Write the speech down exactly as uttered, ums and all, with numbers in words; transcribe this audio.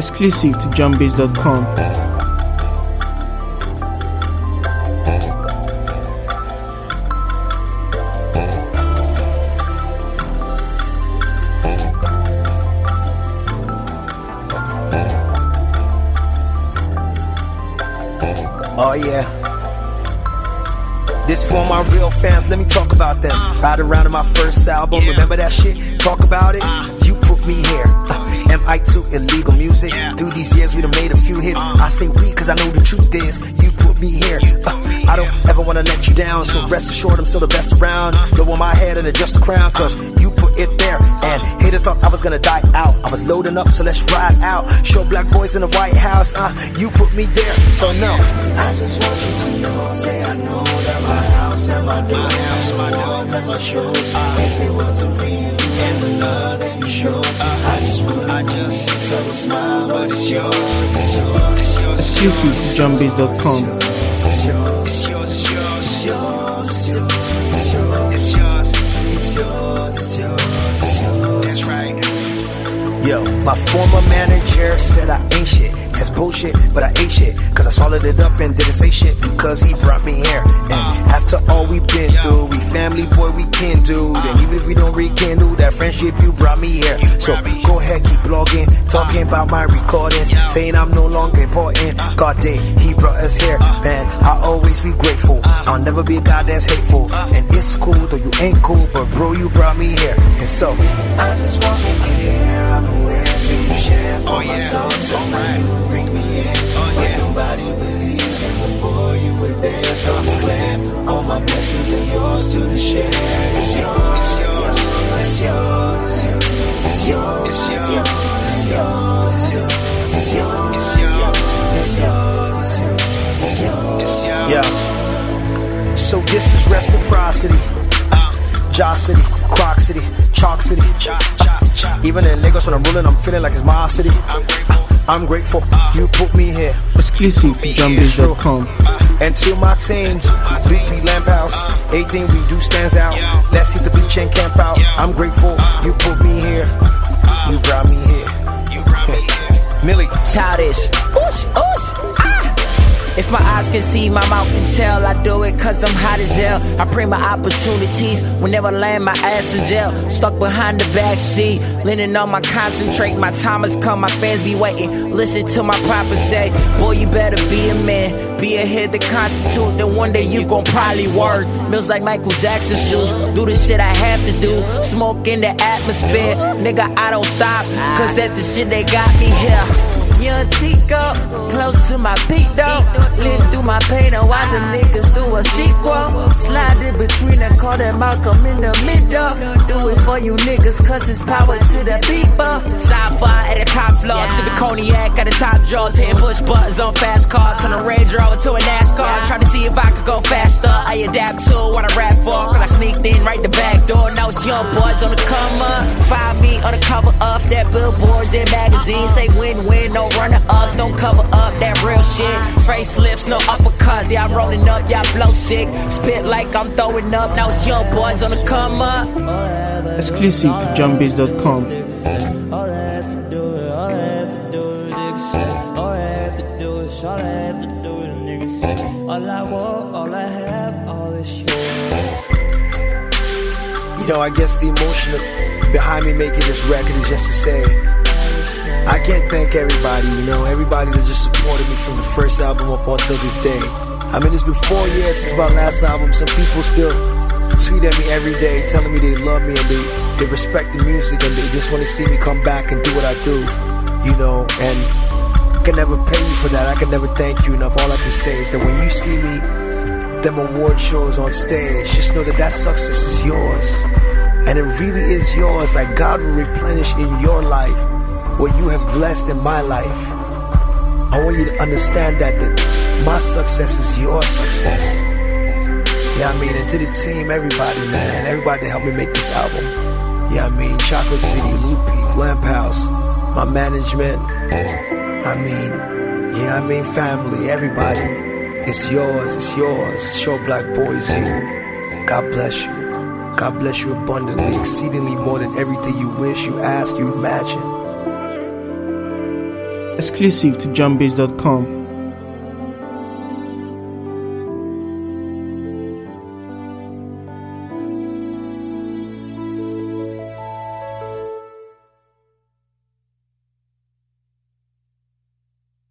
Exclusive to jumbase dot com. Oh yeah. This for my real fans, let me talk about them. Ride around in my first album, remember that shit? Talk about it? You put me here. Uh, M I two illegal music. Through these years we done made a few hits. I say we cause I know the truth is you put me here. Uh, I don't ever wanna let you down, so rest assured I'm still the best around. Lower my head and adjust the crown cause you put it there. And haters thought I was gonna die out. I was loading up, so let's ride out. Show black boys in the White House, uh, you put me there, so no. I just want you to know, say I know that my house and my door, my walls and my shows. If it wasn't for you and the love that you showed, I just would, I just so a smile, but it's yours, it's yours, it's yours. Exclusive to jumbase dot com. It's yours, it's yours, it's yours, it's yours, it's yours, it's yours, it's yours, it's yours, it's yours. That's right. Yo, my former manager said I ain't shit. That's bullshit, but I ate shit. Cause I swallowed it up and didn't say shit because he brought me here. And after all we've been through, we family, boy, we can do. And even if we don't rekindle that friendship, you brought me here. So go ahead, keep blogging, talking about my recordings, saying I'm no longer important. God did, he brought us here. Man, I'll always be grateful. I'll never be a guy that's hateful. And it's cool, though you ain't cool, but bro, you brought me here. And so, I just want to get here, I'm aware, so you share for my soul. So now you bring me in, oh, yeah. When nobody believed in the boy, you were there, so it's clear. All my blessings are yours to the share. It's yours, it's yours, it's yours, it's yours, it's yours, it's yours, it's yours, it's yours, it's yours, it's yours, it's yours. Yeah. So this is reciprocity. Jaw City, Croc City, Chalk City. Uh, even in Lagos when I'm rolling, I'm feeling like it's my city. Uh, I'm grateful you put me here. Exclusive to jumbase dot com. And to my team, B P Lamp House, everything we do stands out. Let's hit the beach and camp out. I'm grateful you put me here. You brought me here. Millie. Childish. Oosh, oosh, ah. If my eyes can see, my mouth can tell. I do it cause I'm hot as hell. I pray my opportunities will never land my ass in jail. Stuck behind the back seat, leaning on my concentrate. My time has come, my fans be waiting. Listen to my papa say, boy, you better be a man. Be a head that constitute, then one day you gon' probably work. Mills like Michael Jackson shoes. Do the shit I have to do. Smoke in the atmosphere. Nigga, I don't stop, cause that's the shit that got me here. Young Chico, close to my peak though. Live through my pain and watch the niggas do a sequel. Slide in between and call that Malcolm in the middle. Do it for you niggas cause it's power to the people. Sci-fi at the top floor, yeah. Sipping cognac at the top drawers. Hitting push buttons on fast cars. Turn a Range Rover to a NASCAR, yeah. Trying to see if I could go faster. I adapt to what I rap for, cause I sneaked in right the back door. Now it's young boys on the come up. Find me on the cover of that billboards and magazines. Say win-win, no runner-ups, don't cover up that real shit. Facelifts, no uppercuts, yeah, I'm rolling up, yeah, I blow sick. Spit like I'm throwing up, now it's young boys on the come up. Exclusive to jumbase dot com. All I have to do is, all I have to do is, niggas say. All I have to do is, all I have to do is, niggas say. All I want, all I have, all is yours. You know, I guess the emotion behind me making this record is just to say, I can't thank everybody, you know, everybody that just supported me from the first album up until this day. I mean, it's been four years since my last album. Some people still tweet at me every day telling me they love me and they, they respect the music and they just want to see me come back and do what I do, you know, and I can never pay you for that. I can never thank you enough. All I can say is that when you see me, them award shows on stage, just know that that success is yours. And it really is yours. Like God will replenish in your life what you have blessed in my life. I want you to understand that, that my success is your success. Yeah, I mean, and to the team, everybody, man, everybody that helped me make this album. Yeah, I mean, Chocolate City, Loopy, Lamp House, my management. I mean, yeah, I mean, family, everybody. It's yours, it's yours. Show Black Boys you. God bless you. God bless you abundantly, exceedingly more than everything you wish, you ask, you imagine. Exclusive to jumbase dot com.